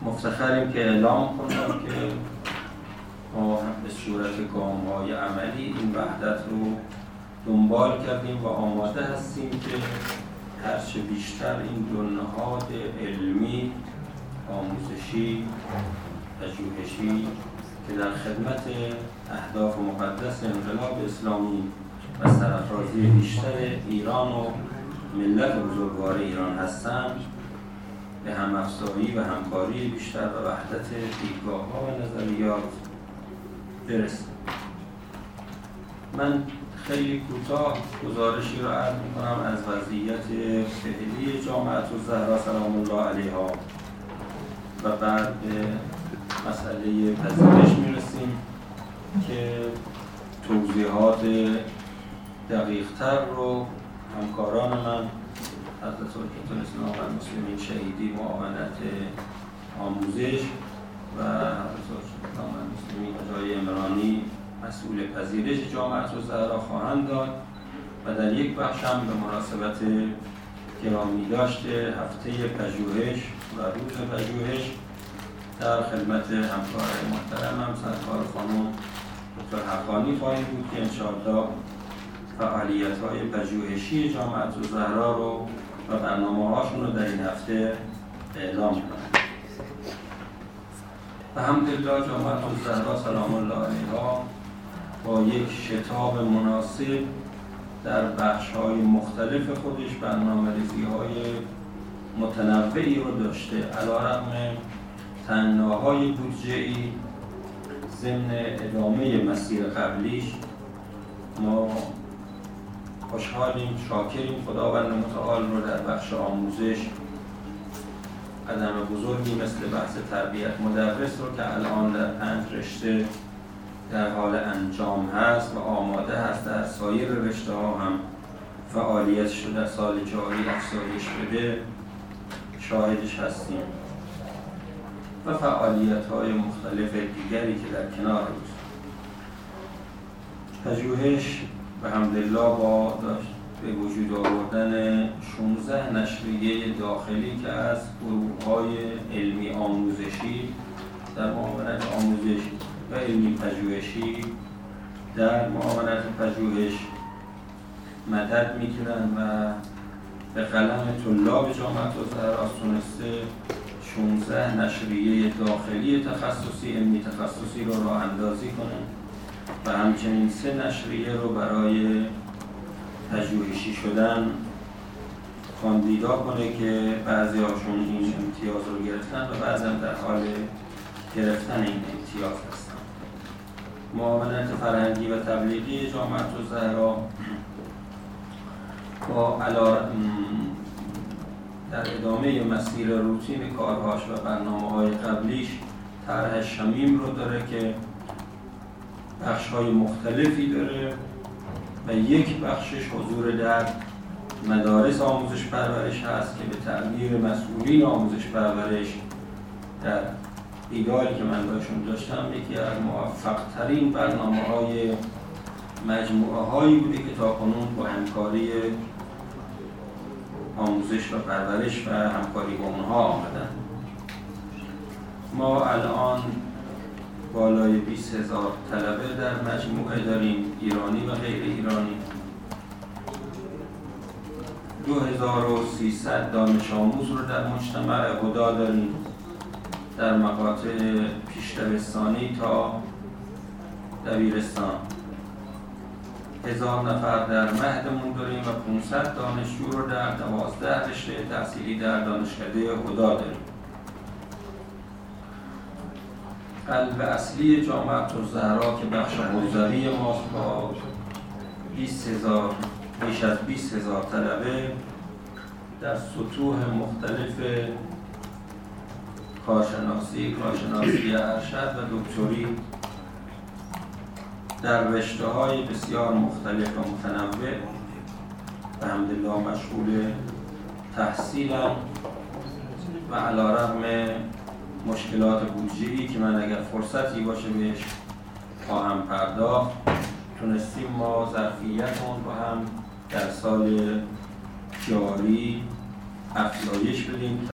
مفتخریم که اعلام کنم که ما به صورت گام‌های عملی این وحدت رو دنبال کردیم و آماده هستیم که هرچه بیشتر این دو نهاد علمی، آموزشی، پژوهشی که در خدمت اهداف مقدس انقلاب اسلامی و سرافرازی بیشتر ایران و ملت بزرگوار ایران هستند، به هم‌افزایی و همکاری بیشتر و وحدت دیدگاه‌ها و نظریات برسیم. من خیلی کوتاه گزارشی را عرض می‌کنم از وضعیت فعلی جامعة الزهراء سلام الله علیها و بعد به مسئله پذیرش می‌رسیم که توضیحات دقیق‌تر رو همکاران من حضرت الاسلام و المسلمین شهیدی معاونت آموزش و حضرت الاسلام و المسلمین جای عمرانی مسئول پذیرش جامعة الزهراء خواهند داد و در یک بخش هم به مناسبت گرامی داشته هفته پژوهش و روز پژوهش در خدمت همکار محترمم سرکار خانم دکتر حقانی خواهیم بود که انشاءالله فعالیت‌های پژوهشی جامعة الزهراء رو و برنامه‌هاشون رو در این هفته اعلام کنند. الحمدلله جامعة الزهراء سلام الله علیها با یک شتاب مناسب در بخش‌های مختلف خودش برنامه‌ریزی‌های متنوعی رو داشته. علی‌رغم تنگناهای بودجه‌ای ضمن ادامه مسیر قبلیش ما خوشحالیم، شاکریم خداوند متعال رو در بخش آموزش قدم بزرگی مثل بحث تربیت مدرس رو که الان در 5 رشته در حال انجام هست و آماده هست در سایر رشته ها هم فعالیتش رو در سال جاری افزایش بده شاهدش هستیم و فعالیت های مختلف دیگری که در کنار روز پژوهش و الحمدلله با به وجود آوردن 16 نشریه داخلی که از گروه‌های علمی آموزشی در معاونت آموزش و علمی پژوهشی در معاونت پژوهش مدد می‌گیرند و به قلم طلاب جامعة الزهراء تونسته 16 نشریه داخلی تخصصی علمی تخصصی رو راه اندازی کنه و همچنین 3 نشریه رو برای پژوهشی شدن کاندیدا کنه که بعضی هاشون این امتیاز رو گرفتن و بعضی هم در حال گرفتن این امتیاز هستن. معاونت فرهنگی و تبلیغی جامعة الزهراء با در ادامه مسیر روتین کارهاش و برنامه‌های قبلیش طرح شمیم رو داره که بخش‌های مختلفی داره و یک بخشش حضور در مدارس آموزش پرورش هست که به تعبیر مسئولین آموزش پرورش در دیداری که من باشون داشتم یکی از موفق‌ترین برنامه‌های مجموعه‌هایی بوده که تاکنون با همکاری آموزش و پرورش و همکاری با اونها آمدن. ما الان بالای 20,000 طلبه در مجموعه داریم، ایرانی و غیر ایرانی. 2300 دانش آموز رو در مجتمع هدا داریم در مقاطع پیش دبستانی تا دبیرستان. 1000 نفر در مهدمون داریم و 500 دانشجو رو در 12 رشته تحصیلی در دانشکده هدا داریم. قلب اصلی جامعة الزهراء که بخش حوزوی ماست با 20,000 بیش از 20,000 طلبه در سطوح مختلف کارشناسی ارشد و دکتری در رشته‌های بسیار مختلف و متنوع و الحمدلله مشغول تحصیلم و علی‌رغم مشکلات بودجه‌ای که من اگر فرصتی باشه بهش خواهم پرداخت تونستیم ما ظرفیتمون رو هم در سال جاری افزایش بدیم